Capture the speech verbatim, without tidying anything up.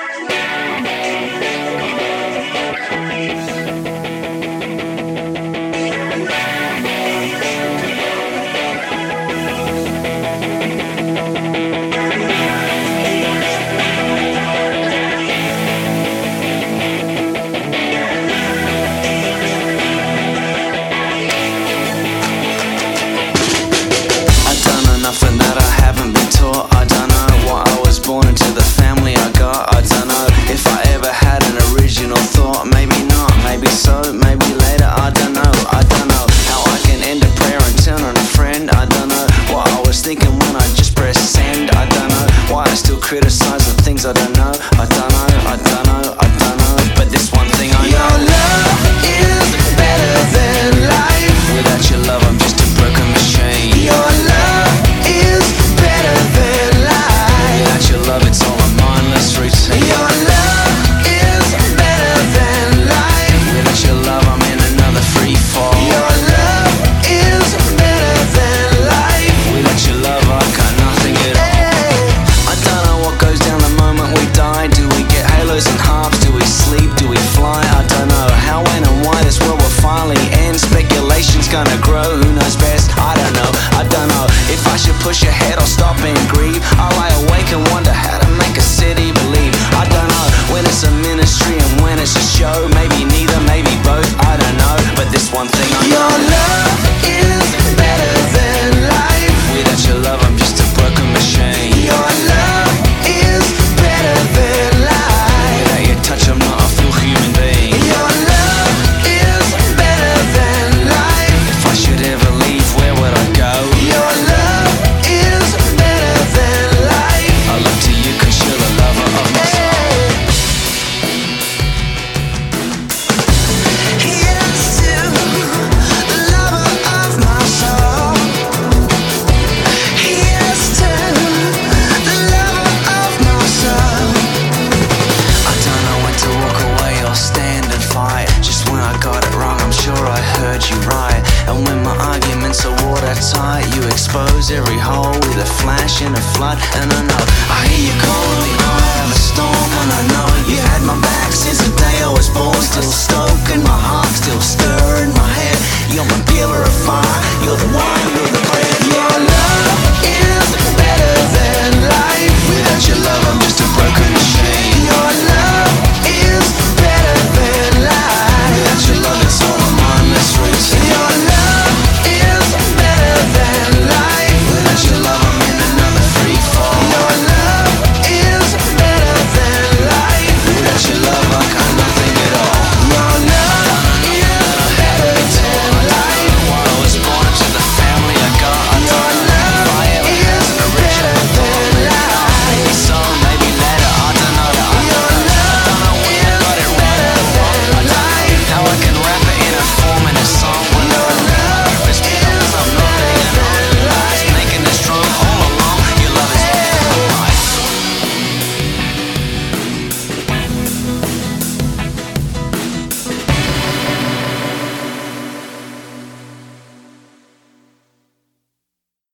Nothing that I haven't been taught. I don't know what I was born into, the family I got. I don't know if I ever had an original thought. Maybe not, maybe so, maybe later. I don't know, I don't know how I can end a prayer and turn on a friend. I don't know what I was thinking when I just pressed send. I don't know why I still criticize the things I don't know. I don't know, I don't know, I don't know. But this one thing I know: your love is better than life. Without your love I'm just a broken machine. Your love is better than life. Without your love it's all a mindless routine. Your love is better than life. Without your love I'm in another free fall. Your love is better than life. Without your love I got nothing at all. I don't know what goes down the moment we die. Do we get halos and harps? Do we sleep? Do we fly? I don't know how, when and why this world will finally end. Speculation's gonna grow, who knows best? I don't know, I don't know if I should push ahead or stop and grieve. I lie awake and wonder how to make a city believe. I don't know when it's a ministry and when it's a show. Maybe neither, maybe both, I don't know. But this one thing I know: your love is better than life. Without your love I'm just a broken machine. Your love is better than life. Without your touch I'm not a full human being. Your love is better than life. If I should ever leave, where would I go? Your love is better than life. I look to you cause you're the lover of my soul. Here's to the lover of my soul. Here's to the lover of my soul. I don't know when to walk away or stand and fight. Just when I got it wrong I'm sure I heard you right. And when my arguments are watertight, you expose every hole with a flash and a flood. And I